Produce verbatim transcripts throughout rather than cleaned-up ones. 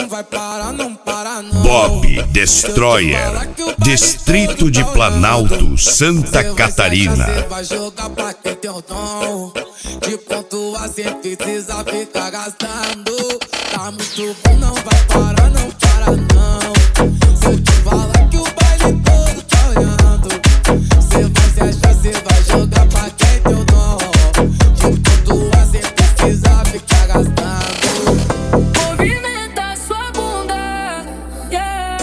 não vai parar, não para não. Bob Destroyer, Distrito de Planalto, Santa Catarina. Você vai jogar pra quem tem o dom de pontuar sem precisar ficar gastando. Tá muito bom, não vai parar, não para não. Se eu te falar que o baile todo tá olhando, cê vai se achar, cê vai jogar pra quem tem o dom de pontuar sem precisar ficar gastando. Movimenta sua bunda, yeah,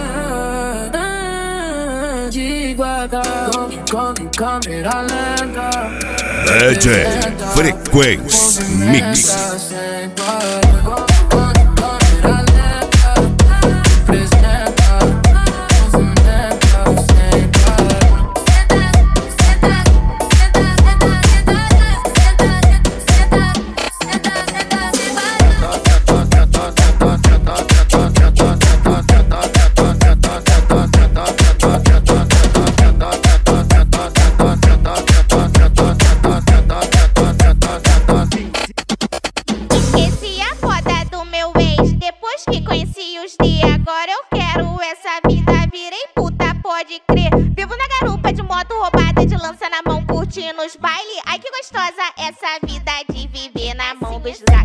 devagar, com câmera lenta. D J Frequência Mix. Vivo na garupa de moto roubada, de lança na mão, curtindo os baile. Ai que gostosa essa vida de viver na mão dos gatos.